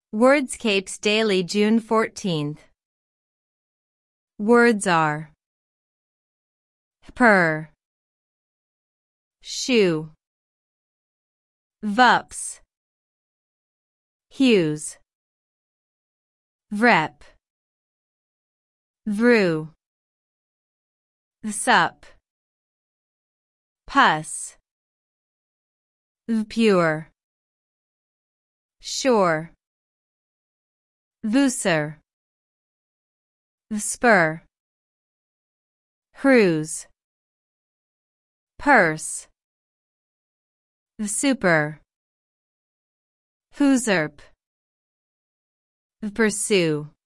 Wordscapes Daily, June 14th. Words are per, shoe, vups, hues, vrep, vru, sup, pus, vpure, sure, vusser, vspur, cruise, purse, vsuper, whoserp, pursue.